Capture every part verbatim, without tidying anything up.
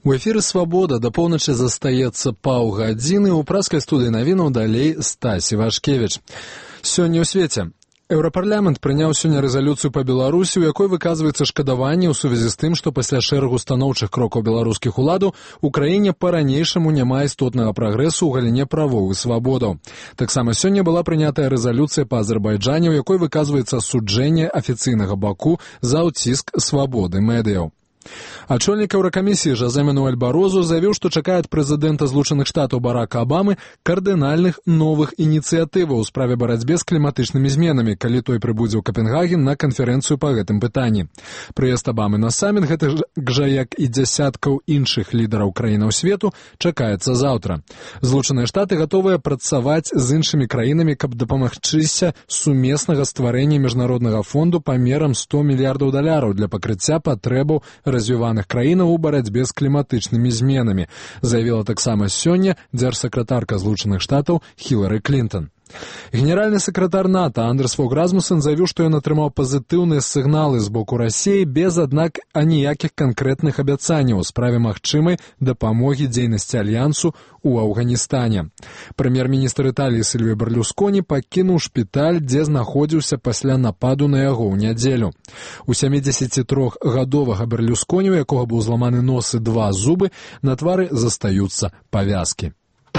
У эфіры «Свабода» да поўначы застаецца паўгадзіны. У праскай студыі навінаў далей Стасі Вашкевіч. Сёння ў свеце. Еўрапарламент прыняў сёння рэзалюцыю па Беларусі, у якой выказваецца шкадаванне ў сувязі з тым, што пасля шэрагу станоўчых крокаў беларускіх уладаў у краіне па-ранейшаму няма істотнага прагрэсу ў галіне правоў і свабодаў. Таксама сёння была прынятая рэзалюцыя па Азербайджане, у якой выказваецца асуджэнне афіцыйнага Баку за ўціск свабоды медыяў. Ачольнік Еўракамісіі Жозе Мануэль Барозу заявіў, што чакае ад прэзідэнта Злучаных Штатаў Барака Абамы кардынальных новых ініцыятываў у справе барацьбе з кліматычнымі зменамі, калі той прыбудзе ў Капенгаген на канферэнцыю па гэтым пытанні. Прыезд Абамы на саміт, гэтак жа як і дзясяткаў іншых лідараў краінаў свету, чакаецца заўтра. Злучаныя Штаты гатовыя працаваць з іншымі краінамі, каб дапамагчыся сумеснага стварэння міжнароднага фонду памерам сто мільярдаў даляраў для пакрыцця патрэбаў развіваных краінаў у барацьбе з кліматычнымі зменамі, заявіла таксама сёння дзяржсакратарка Злучаных Штатаў Хілары Клінтон. Генеральны сакратар НАТО Андерс Фог Расмуссен заявіў, што ён атрымаў пазітыўныя сігналы з боку Расіі без, аднак, аніякіх канкрэтных абяцанняў у справе магчымай дапамогі дзейнасці альянсу ў Афганістане. Прэм'ер-міністр Італіі Сільвіо Берлусконі пакінуў шпіталь, дзе знаходзіўся пасля нападу на яго ў нядзелю. У сямідзесяцітрохгадовага Берлусконі, у якога быў зламаны нос і два зубы, на твары застаюцца павязкі.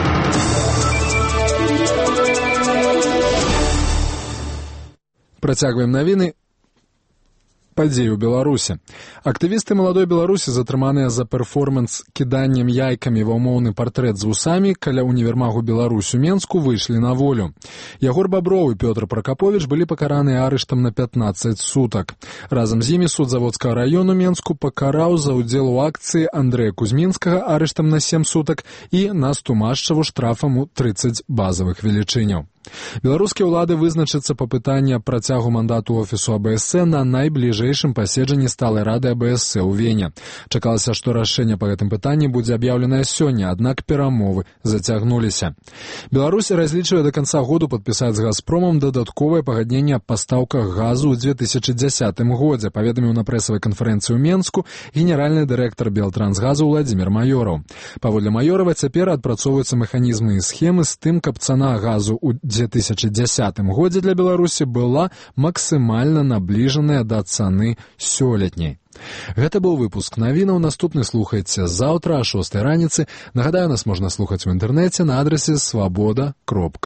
Працягваем навіны. Падзеі ў Беларусі. Актывісты маладой Беларусі, затрыманыя за перформанс кіданнем яйкамі ва ўмоўны партрэт з вусамі каля універмагу Беларусь у Менску, выйшлі на волю. Ягор Баброў і Пётр Пракаповіч былі пакараныя арыштам на пятнаццаць сутак. Разам з імі суд Заводскага раёну Менску пакараў за ўдзел у акцыі Андрэя Кузьмінскага арыштам на сем сутак і Насту Машчаву штрафам у трыццаць базавых велічыняў. Беларускія ўлады вызначацца па пытанні аб працягу мандату офісу А Бэ Эс Э на найбліжэйшым паседжанні сталай рады А Бэ Эс Э ў Вене. Чакалася, што рашэнне па гэтым пытанні будзе аб'яўленае сёння, аднак перамовы зацягнуліся. Беларусь разлічвае да канца году падпісаць з «Газпромам» дадатковае пагадненне аб пастаўках газу ў дзве тысячы дзясятым годзе, паведаміў на прэсавай канферэнцыі ў Менску генеральны дырэктар Белтрансгазу Владзімір Маёраў. Паводле Маёрава, цяпер адпрацоўваюцца механізмы і схемы з тым, каб цана газу ў дзве тысячы дзясятым годзе для Беларусі была максімальна набліжаная да цаны сёлетняй. Гэта быў выпуск навінаў. Наступны слухайце заўтра о шостай раніцы. Нагадаю, нас можна слухаць у інтэрнэце на адрасе свабода кропка